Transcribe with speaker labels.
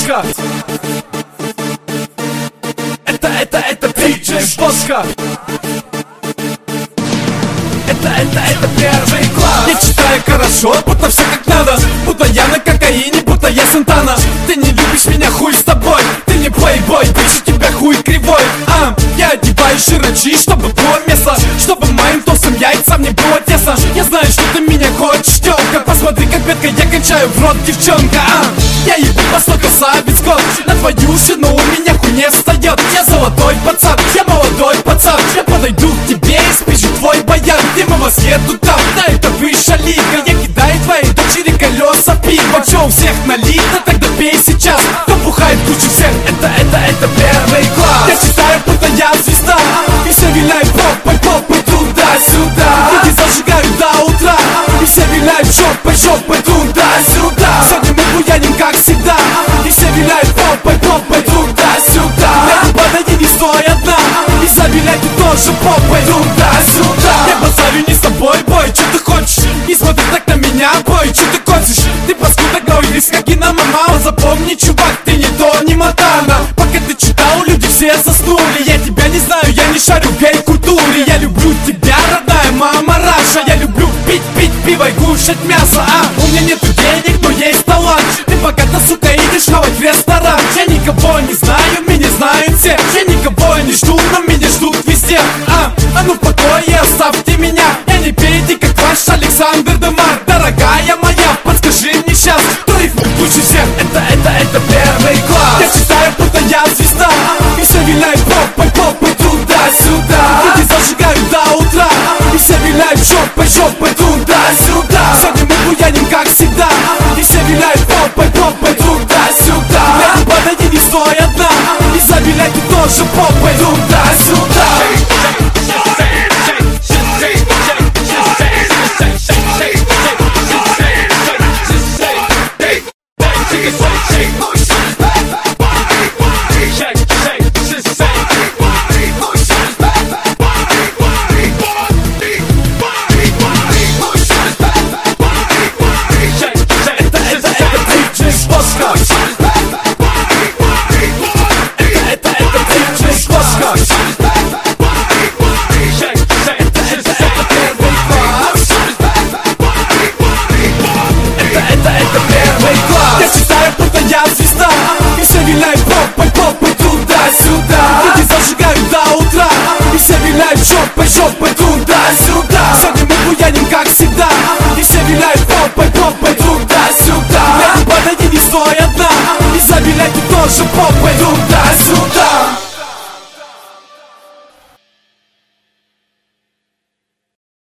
Speaker 1: Бошка. Это диджей Бошка. Это первый класс. Я читаю хорошо, будто все как надо. Будто я на кокаине, будто я Сантана. Ты не любишь меня, хуй с тобой. Ты не плейбой, bitch, у тебя хуй кривой. Я одеваю широчи, чтобы было место, чтобы моим тосом яйцам не было тесно. Я знаю, что ты меня хочешь, тёлка. Посмотри, как бедка я кончаю в рот, девчонка. Я ебу по 100 красавицков. На твою жену у меня хуй не встает. Я золотой пацан, я молодой пацан. Я подойду к тебе и спишу твой баян. Где мы вас еду там, да это высшая лига. Я кидаю твоей дочери колеса пива. Чё, у всех налито, тогда пей сейчас. Кто бухает кучу всех, это первый класс. Я читаю, будто я звезда. И все виляют попой туда-сюда. Люди зажигают до утра. И все виляют жопой туда-сюда. Сегодня мы буяним, как всегда. И все виляют попой туда-сюда. Леди, подойди, не стой одна. И завиляй ты тоже попой туда-сюда. Я базарю не с тобой, бой, что ты хочешь? Не смотри так на меня, бой, что ты косишь? Ты паскуда говоришь, как и на мама. Запомни, чувак, ты не то, не Мотана. Пока ты читал, люди все заснули. Я тебя не знаю, я не шарю в гей-культуре. Я люблю тебя, родная мама Раша. Я люблю пить пиво и кушать мясо. У меня нету денег, но есть талант. Ты богата, сука, идешь хавать в ресторан. Я никого не знаю, меня знают все. Я никого не жду, но меня ждут везде. Ну в покое оставьте меня. Я не пейте, как ваш Александр Демар. Дорогая моя, подскажи мне сейчас, кто рифмует лучше всех? Это первый класс. Я читаю, будто я звезда. И все виляют попой туда-сюда. Люди зажигают до утра. И все виляют жопой туда-сюда. Сегодня мы буяним, как всегда. И все виляют попой туда-сюда. Леди, подойди, не стой одна. И завиляй ты тоже попой туда-сюда. Жопой туда-сюда. Сегодня мы буяним, как всегда. И все виляют попой туда-сюда. Леди, подойди, не стой.